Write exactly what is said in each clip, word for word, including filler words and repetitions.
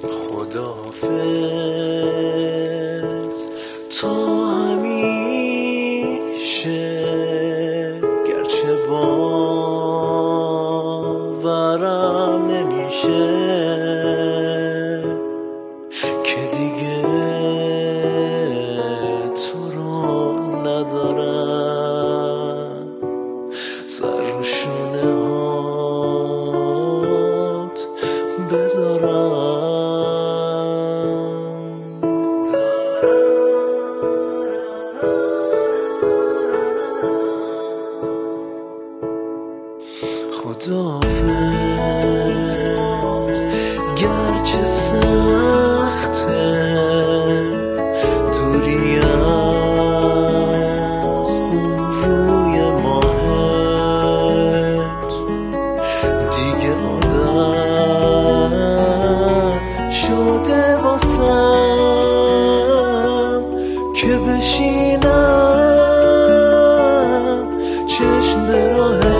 خداحافظ تا همیشه، گرچه باورم نمیشه که دیگه تو رو ندارم. سر رو شونه هات بذارم. خداحافظ گرچه سخته دوری از اون روی ماهت، دیگه عادت شده واسم که بشینم چشم به راهت.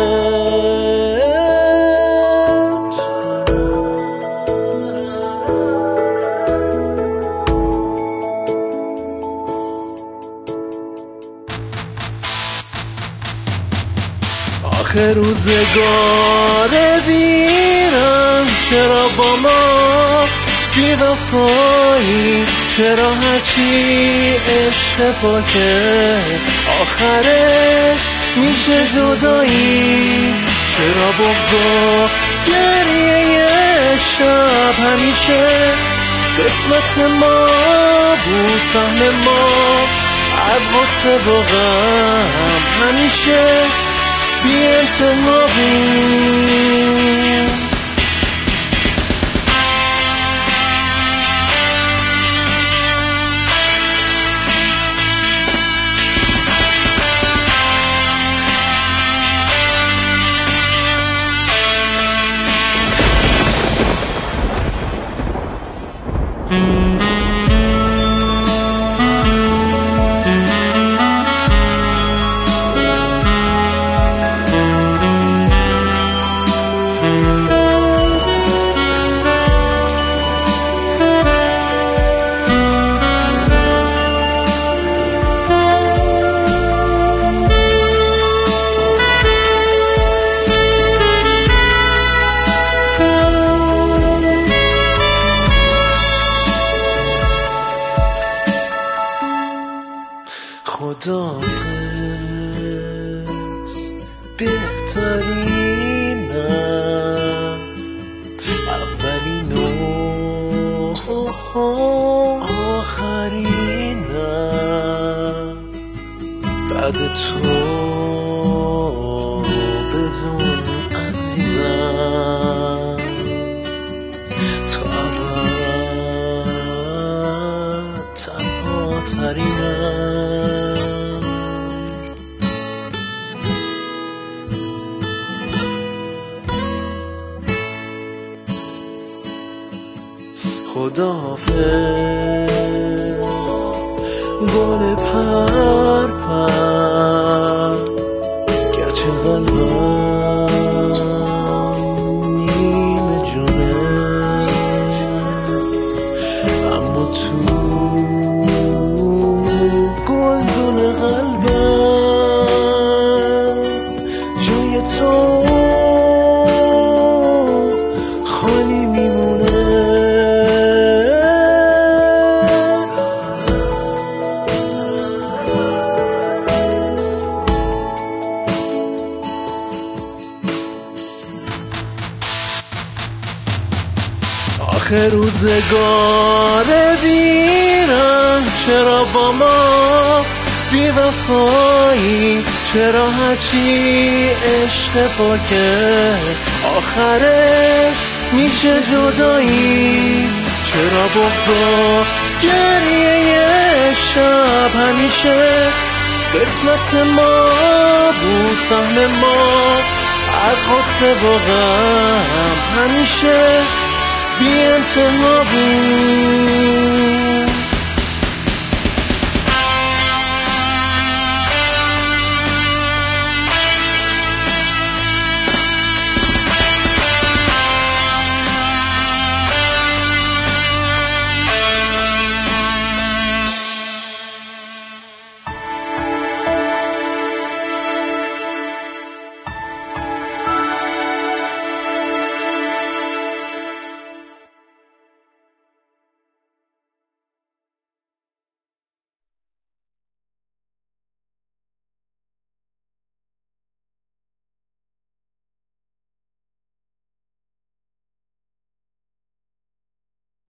آخه روزگار بیرم چرا با ما بی وفایی، چرا هرچی عشق پاکه آخرش میشه جدایی، چرا بغض و گریه شب همیشه قسمت ما بود، سهم ما از غصه و غم همیشه بی انتها بود. خداحافظ بهترینم، اولین و آخرینم، بعد تو بدون عزیزم تا ابد تنها ترینم. خداحافظ گل پر پر، گرچه قلبم نیمه جونه اما تو گلدون قلبم جای تو خالی میمونه. آخه روزگار بیرم چرا با ما بی وفایی، چرا هرچی عشق پاکه آخرش میشه جدایی، چرا بغض و گریه شب همیشه قسمت ما بود، سهم ما از غصه و غم همیشه بی انتها بود.